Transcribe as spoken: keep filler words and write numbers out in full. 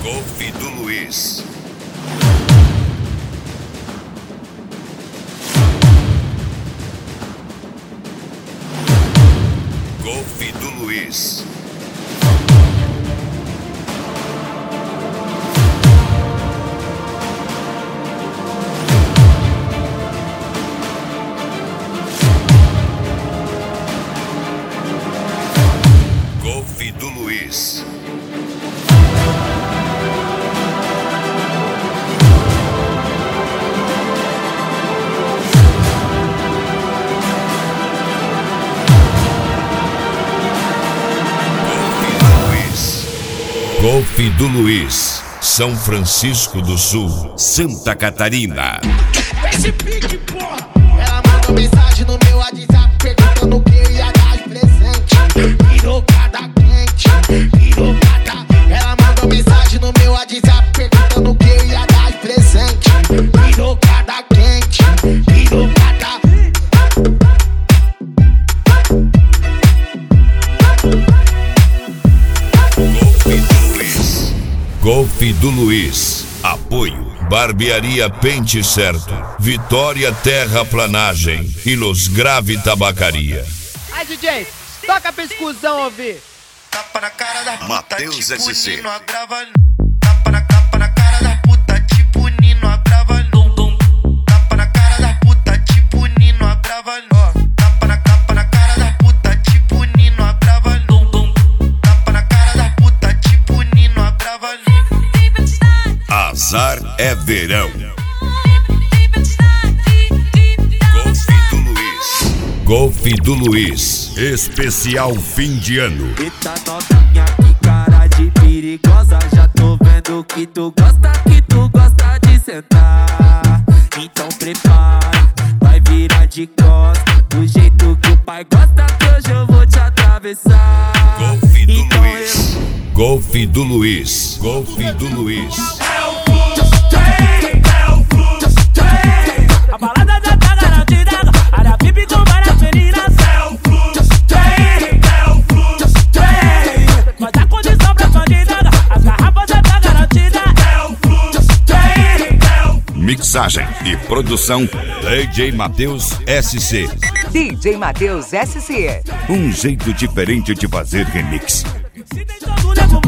Golfe do Luiz. Golfe do Luiz. Golfe do Luiz. Golfe do Luiz, São Francisco do Sul, Santa Catarina. Esse pique, porra! Ela mandou mensagem no meu WhatsApp perguntando o que eu ia dar de presente. Pirocada quente, pirocada. Ela mandou mensagem no meu WhatsApp perguntando o que eu ia dar de presente. Pirocada quente, pirocada. Golfe do Luiz. Apoio Barbearia Pente Certo, Vitória Terraplanagem e Los Grave Tabacaria. Ai, D J, toca pra exclusão ouvir. Tapa na cara da puta, Mateus tipo S C. Nino agrava. Tapa na, tapa na cara da puta, tipo Nino agrava. Dum, dum. Tapa na cara da puta, tipo Nino agrava. Tapa na, tapa na cara da puta, tipo Nino agrava. Dum, dum. Tapa na cara da puta, tipo Nino agrava. Azar é verão. Golfe do Luiz. Golfe do Luiz. Especial fim de ano. Eita novinha, que cara de perigosa. Já tô vendo que tu gosta, que tu gosta de sentar. Então prepara, vai virar de costas, do jeito que o pai gosta, que hoje eu vou te atravessar. Golfe do então Luiz. Eu... Golfe do Luiz. Golfe do Luiz. A balada já tá garantida, área V I P com várias meninas. Mas a condição pra bandida, as garrafas já tá garantida. Mixagem e produção D J Mateus S C. D J Mateus S C. Um jeito diferente de fazer remix. Se tem todo nego